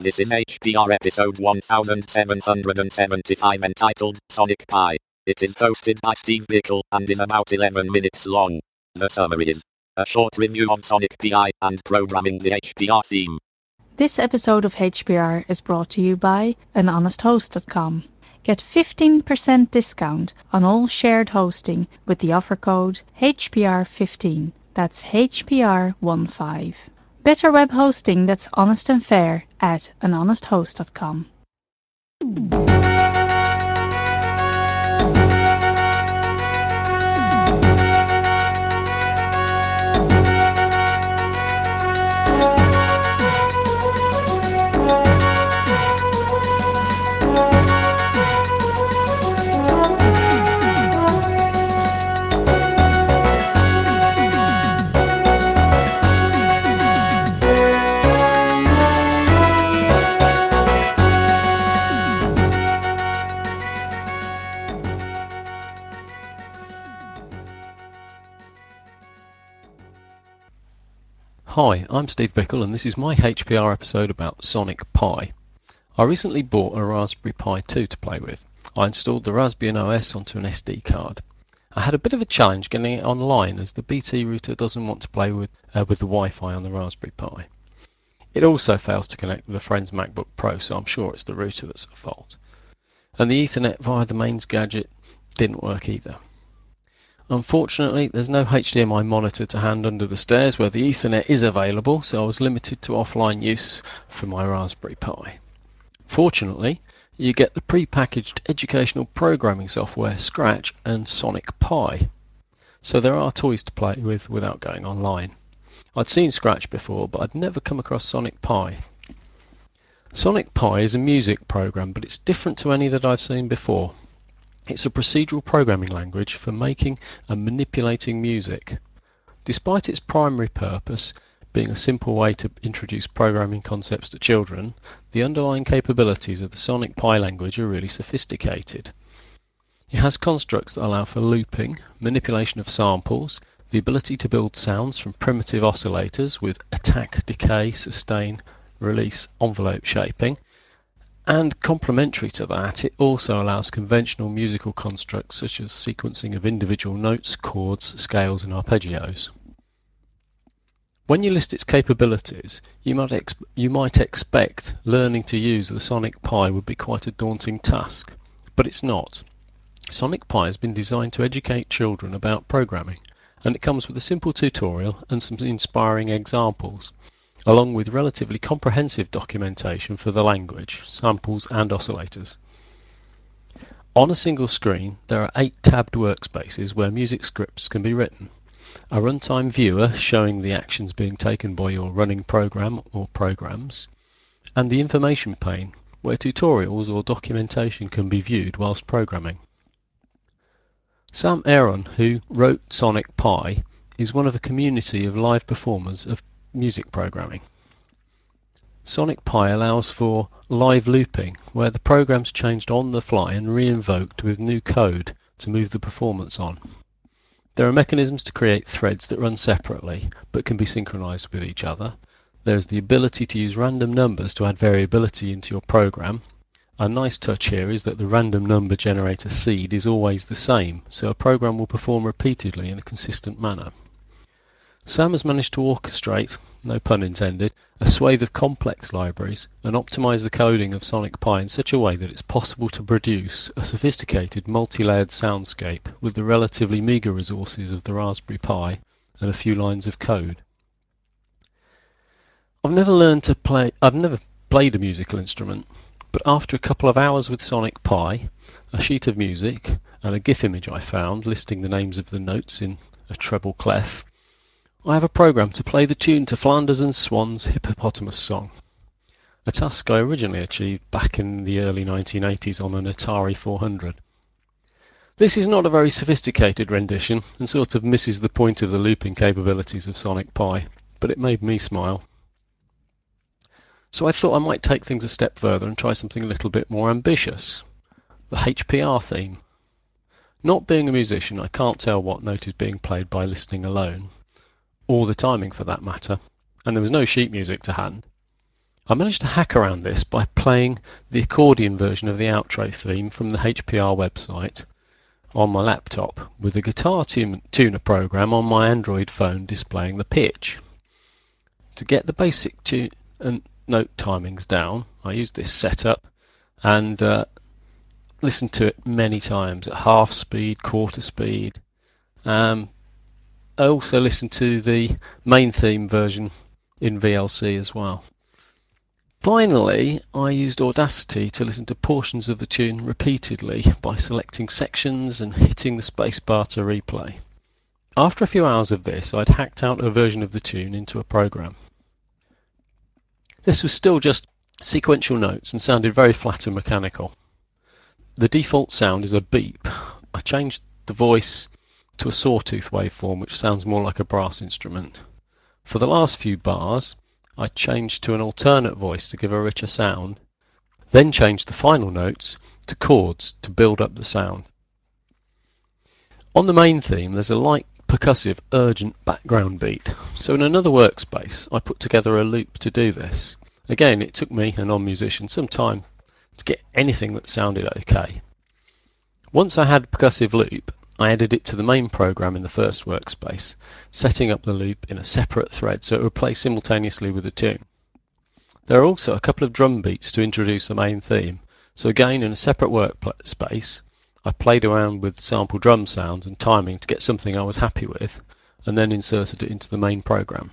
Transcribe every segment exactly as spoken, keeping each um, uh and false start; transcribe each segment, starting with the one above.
This is H P R episode one thousand seven hundred seventy-five entitled Sonic Pi. It is hosted by Steve Bickle and is about eleven minutes long. The summary is a short review of Sonic Pi and programming the H P R theme. This episode of H P R is brought to you by an honest host dot com. Get fifteen percent discount on all shared hosting with the offer code H P R fifteen. That's H P R fifteen. Better web hosting that's honest and fair at an honest host dot com. Hi, I'm Steve Bickle and this is my H P R episode about Sonic Pi. I recently bought a Raspberry Pi two to play with. I installed the Raspbian O S onto an S D card. I had a bit of a challenge getting it online as the B T router doesn't want to play with, uh, with the Wi-Fi on the Raspberry Pi. It also fails to connect with a friend's MacBook Pro, so I'm sure it's the router that's at fault. And the Ethernet via the mains gadget didn't work either. Unfortunately, there's no H D M I monitor to hand under the stairs where the Ethernet is available, so I was limited to offline use for my Raspberry Pi. Fortunately, you get the pre-packaged educational programming software Scratch and Sonic Pi, so there are toys to play with without going online. I'd seen Scratch before, but I'd never come across Sonic Pi. Sonic Pi is a music program, but it's different to any that I've seen before. It's a procedural programming language for making and manipulating music. Despite its primary purpose being a simple way to introduce programming concepts to children, the underlying capabilities of the Sonic Pi language are really sophisticated. It has constructs that allow for looping, manipulation of samples, the ability to build sounds from primitive oscillators with attack, decay, sustain, release, envelope shaping, and complementary to that, it also allows conventional musical constructs such as sequencing of individual notes, chords, scales and arpeggios. When you list its capabilities, you might, ex you might expect learning to use the Sonic Pi would be quite a daunting task, but it's not. Sonic Pi has been designed to educate children about programming, and it comes with a simple tutorial and some inspiring examples, along with relatively comprehensive documentation for the language, samples and oscillators. On a single screen, there are eight tabbed workspaces where music scripts can be written, a runtime viewer showing the actions being taken by your running program or programs, and the information pane where tutorials or documentation can be viewed whilst programming. Sam Aaron, who wrote Sonic Pi, is one of a community of live performers of music programming. Sonic Pi allows for live looping, where the program's changed on the fly and re-invoked with new code to move the performance on. There are mechanisms to create threads that run separately, but can be synchronized with each other. There's the ability to use random numbers to add variability into your program. A nice touch here is that the random number generator seed is always the same, so a program will perform repeatedly in a consistent manner. Sam has managed to orchestrate, no pun intended, a swathe of complex libraries and optimize the coding of Sonic Pi in such a way that it's possible to produce a sophisticated multi-layered soundscape with the relatively meagre resources of the Raspberry Pi and a few lines of code. I've never learned to play, I've never played a musical instrument, but after a couple of hours with Sonic Pi, a sheet of music and a GIF image I found listing the names of the notes in a treble clef, I have a program to play the tune to Flanders and Swan's Hippopotamus Song, a task I originally achieved back in the early nineteen eighties on an Atari four hundred. This is not a very sophisticated rendition and sort of misses the point of the looping capabilities of Sonic Pi, but it made me smile. So I thought I might take things a step further and try something a little bit more ambitious, the H P R theme. Not being a musician, I can't tell what note is being played by listening alone, or the timing for that matter, and there was no sheet music to hand. I managed to hack around this by playing the accordion version of the outro theme from the H P R website on my laptop, with the guitar tun- tuner program on my Android phone displaying the pitch. To get the basic tune and note timings down, I used this setup and uh, listened to it many times at half speed, quarter speed. Um, I also listened to the main theme version in V L C as well. Finally, I used Audacity to listen to portions of the tune repeatedly by selecting sections and hitting the spacebar to replay. After a few hours of this, I'd hacked out a version of the tune into a program. This was still just sequential notes and sounded very flat and mechanical. The default sound is a beep. I changed the voice to a sawtooth waveform, which sounds more like a brass instrument. For the last few bars, I changed to an alternate voice to give a richer sound, then changed the final notes to chords to build up the sound. On the main theme, there's a light, percussive, urgent background beat, so in another workspace I put together a loop to do this. Again, it took me, a non-musician, some time to get anything that sounded okay. Once I had a percussive loop, I added it to the main program in the first workspace, setting up the loop in a separate thread so it would play simultaneously with the tune. There are also a couple of drum beats to introduce the main theme, so again in a separate workspace I played around with sample drum sounds and timing to get something I was happy with, and then inserted it into the main program.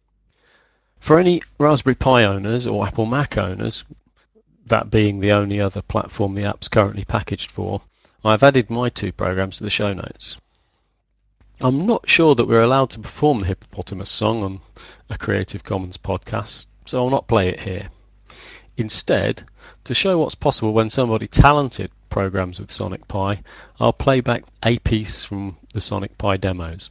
For any Raspberry Pi owners or Apple Mac owners, that being the only other platform the app's currently packaged for, I've added my two programs to the show notes. I'm not sure that we're allowed to perform the Hippopotamus song on a Creative Commons podcast, so I'll not play it here. Instead, to show what's possible when somebody talented programs with Sonic Pi, I'll play back a piece from the Sonic Pi demos.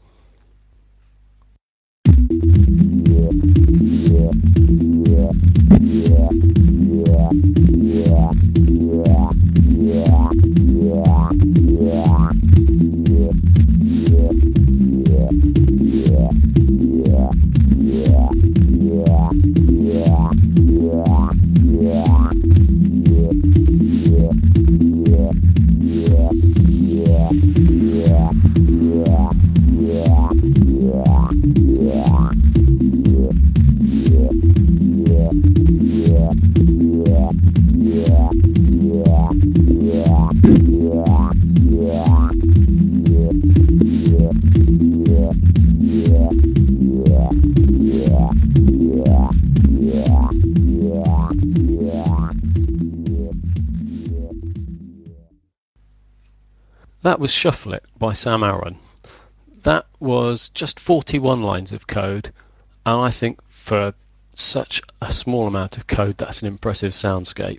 That was Shuffle It by Sam Aaron. That was just forty-one lines of code, and I think for such a small amount of code that's an impressive soundscape.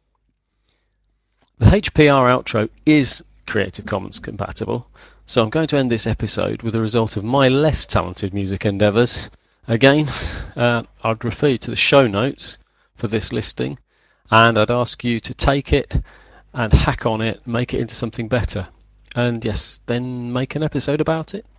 The H P R outro is Creative Commons compatible, so I'm going to end this episode with the result of my less talented music endeavours. Again, uh, I'd refer you to the show notes for this listing, and I'd ask you to take it and hack on it, make it into something better. And yes, then make an episode about it.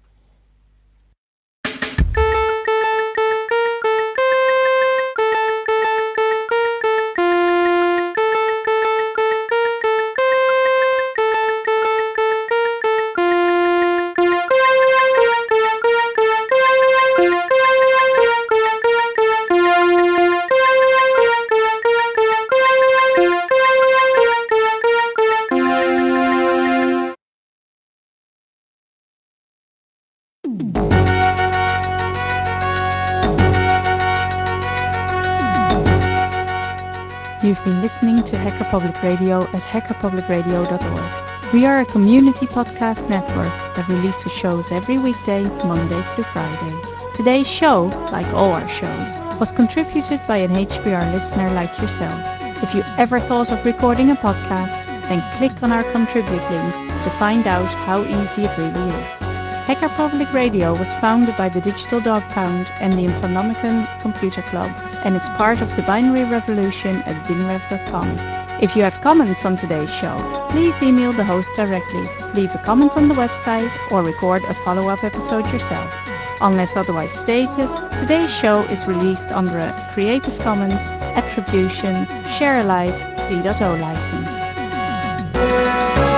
You've been listening to Hacker Public Radio at hacker public radio dot org. We are a community podcast network that releases shows every weekday, Monday through Friday. Today's show, like all our shows, was contributed by an H P R listener like yourself. If you ever thought of recording a podcast, then click on our contribute link to find out how easy it really is. Hacker Public Radio was founded by the Digital Dog Pound and the Infonomicon Computer Club and is part of the Binary Revolution at binrev dot com. If you have comments on today's show, please email the host directly, leave a comment on the website, or record a follow-up episode yourself. Unless otherwise stated, today's show is released under a Creative Commons Attribution Share Alike three point oh license.